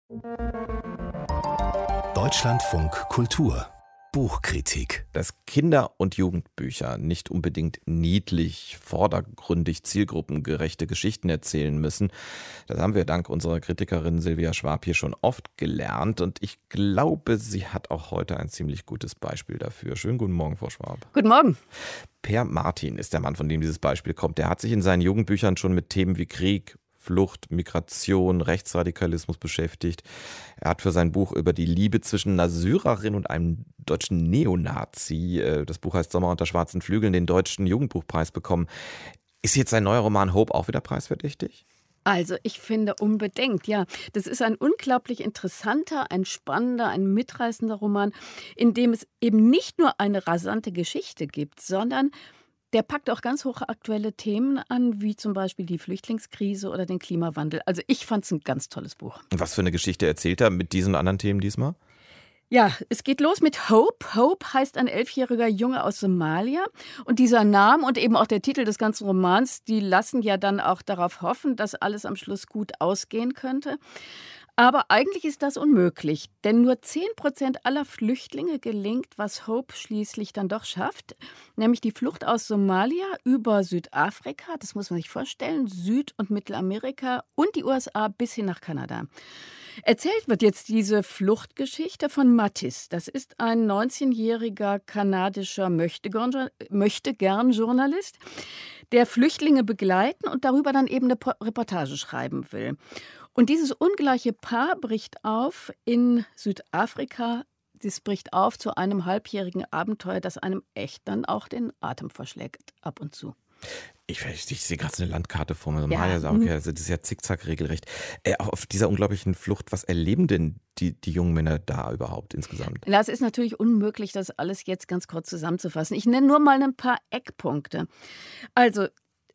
Deutschlandfunk Kultur Buchkritik. Dass Kinder- und Jugendbücher nicht unbedingt niedlich, vordergründig, zielgruppengerechte Geschichten erzählen müssen, das haben wir dank unserer Kritikerin Silvia Schwab hier schon oft gelernt. Und ich glaube, sie hat auch heute ein ziemlich gutes Beispiel dafür. Schönen guten Morgen, Frau Schwab. Guten Morgen. Per Martin ist der Mann, von dem dieses Beispiel kommt. Der hat sich in seinen Jugendbüchern schon mit Themen wie Krieg, Flucht, Migration, Rechtsradikalismus beschäftigt. Er hat für sein Buch über die Liebe zwischen einer Syrerin und einem deutschen Neonazi, das Buch heißt Sommer unter schwarzen Flügeln, den deutschen Jugendbuchpreis bekommen. Ist jetzt sein neuer Roman Hope auch wieder preisverdächtig? Also ich finde unbedingt, ja. Das ist ein unglaublich interessanter, ein spannender, ein mitreißender Roman, in dem es eben nicht nur eine rasante Geschichte gibt, sondern der packt auch ganz hochaktuelle Themen an, wie zum Beispiel die Flüchtlingskrise oder den Klimawandel. Also ich fand es ein ganz tolles Buch. Und was für eine Geschichte erzählt er mit diesen anderen Themen diesmal? Ja, es geht los mit Hope. Hope heißt ein 11-jähriger Junge aus Somalia. Und dieser Name und eben auch der Titel des ganzen Romans, die lassen ja dann auch darauf hoffen, dass alles am Schluss gut ausgehen könnte. Aber eigentlich ist das unmöglich, denn nur 10% aller Flüchtlinge gelingt, was Hope schließlich dann doch schafft, nämlich die Flucht aus Somalia über Südafrika, das muss man sich vorstellen, Süd- und Mittelamerika und die USA bis hin nach Kanada. Erzählt wird jetzt diese Fluchtgeschichte von Mattis. Das ist ein 19-jähriger kanadischer Möchtegern-Journalist, der Flüchtlinge begleiten und darüber dann eben eine Reportage schreiben will. Und dieses ungleiche Paar bricht auf in Südafrika. Das bricht auf zu einem halbjährigen Abenteuer, das einem echt dann auch den Atem verschlägt, ab und zu. Ich sehe gerade so eine Landkarte vor mir. Ja. Maja sagt, okay, also das ist ja zickzack regelrecht. Auf dieser unglaublichen Flucht, was erleben denn die jungen Männer da überhaupt insgesamt? Das ist natürlich unmöglich, das alles jetzt ganz kurz zusammenzufassen. Ich nenne nur mal ein paar Eckpunkte. Also,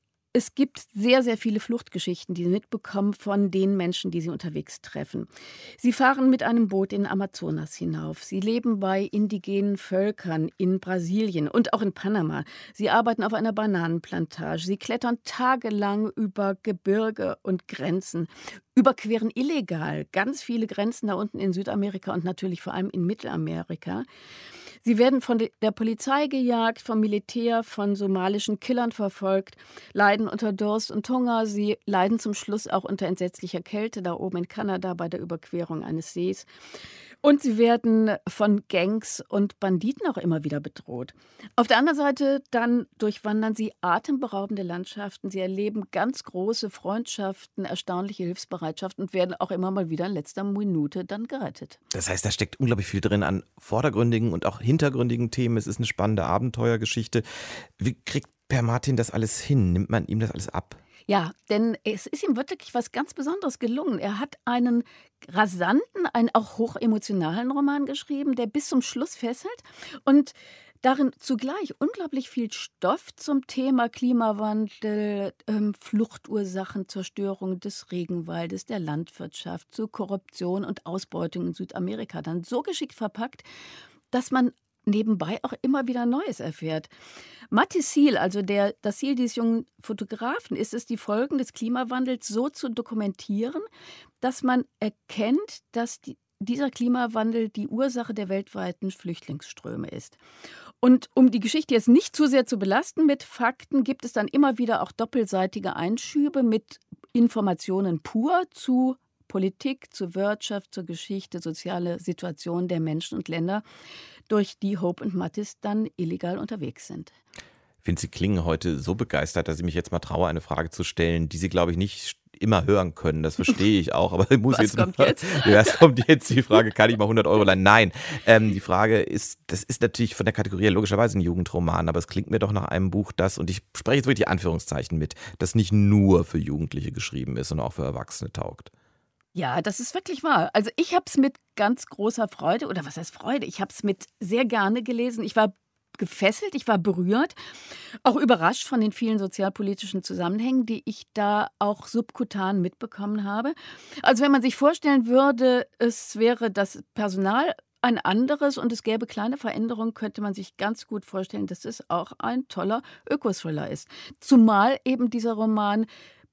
es gibt sehr, sehr viele Fluchtgeschichten, die sie mitbekommen von den Menschen, die sie unterwegs treffen. Sie fahren mit einem Boot in den Amazonas hinauf. Sie leben bei indigenen Völkern in Brasilien und auch in Panama. Sie arbeiten auf einer Bananenplantage. Sie klettern tagelang über Gebirge und Grenzen, überqueren illegal ganz viele Grenzen da unten in Südamerika und natürlich vor allem in Mittelamerika. Sie werden von der Polizei gejagt, vom Militär, von somalischen Killern verfolgt, leiden unter Durst und Hunger. Sie leiden zum Schluss auch unter entsetzlicher Kälte da oben in Kanada bei der Überquerung eines Sees. Und sie werden von Gangs und Banditen auch immer wieder bedroht. Auf der anderen Seite dann durchwandern sie atemberaubende Landschaften. Sie erleben ganz große Freundschaften, erstaunliche Hilfsbereitschaft und werden auch immer mal wieder in letzter Minute dann gerettet. Das heißt, da steckt unglaublich viel drin an vordergründigen und auch hintergründigen Themen. Es ist eine spannende Abenteuergeschichte. Wie kriegt Per Martin das alles hin? Nimmt man ihm das alles ab? Ja, denn es ist ihm wirklich was ganz Besonderes gelungen. Er hat einen rasanten, einen auch hochemotionalen Roman geschrieben, der bis zum Schluss fesselt und darin zugleich unglaublich viel Stoff zum Thema Klimawandel, Fluchtursachen, Zerstörung des Regenwaldes, der Landwirtschaft, zu Korruption und Ausbeutung in Südamerika dann so geschickt verpackt, dass man nebenbei auch immer wieder Neues erfährt. Mattis Ziel, also das Ziel dieses jungen Fotografen, ist es, die Folgen des Klimawandels so zu dokumentieren, dass man erkennt, dass dieser Klimawandel die Ursache der weltweiten Flüchtlingsströme ist. Und um die Geschichte jetzt nicht zu sehr zu belasten mit Fakten, gibt es dann immer wieder auch doppelseitige Einschübe mit Informationen pur zu Politik, zur Wirtschaft, zur Geschichte, soziale Situation der Menschen und Länder, durch die Hope und Mattis dann illegal unterwegs sind. Ich finde, Sie klingen heute so begeistert, dass ich mich jetzt mal traue, eine Frage zu stellen, die Sie, glaube ich, nicht immer hören können. Das verstehe ich auch. Aber ich muss Was kommt jetzt? Ja, es kommt jetzt die Frage, kann ich mal 100 Euro leihen? Nein. Die Frage ist, das ist natürlich von der Kategorie logischerweise ein Jugendroman, aber es klingt mir doch nach einem Buch, und ich spreche jetzt wirklich die Anführungszeichen mit, das nicht nur für Jugendliche geschrieben ist, sondern auch für Erwachsene taugt. Ja, das ist wirklich wahr. Also ich habe es mit ganz großer Freude, oder was heißt Freude? Ich habe es mit sehr gerne gelesen. Ich war gefesselt, ich war berührt, auch überrascht von den vielen sozialpolitischen Zusammenhängen, die ich da auch subkutan mitbekommen habe. Also wenn man sich vorstellen würde, es wäre das Personal ein anderes und es gäbe kleine Veränderungen, könnte man sich ganz gut vorstellen, dass es auch ein toller Ökothriller ist. Zumal eben dieser Roman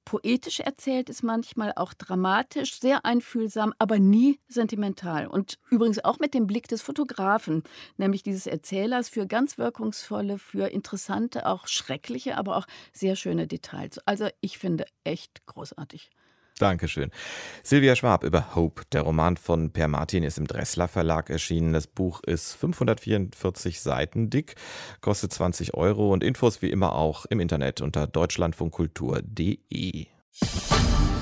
poetisch erzählt ist, manchmal auch dramatisch, sehr einfühlsam, aber nie sentimental. Und übrigens auch mit dem Blick des Fotografen, nämlich dieses Erzählers, für ganz wirkungsvolle, für interessante, auch schreckliche, aber auch sehr schöne Details. Also ich finde echt großartig. Dankeschön. Silvia Schwab über Hope. Der Roman von Per Martin ist im Dressler Verlag erschienen. Das Buch ist 544 Seiten dick, kostet 20 € und Infos wie immer auch im Internet unter deutschlandfunkkultur.de.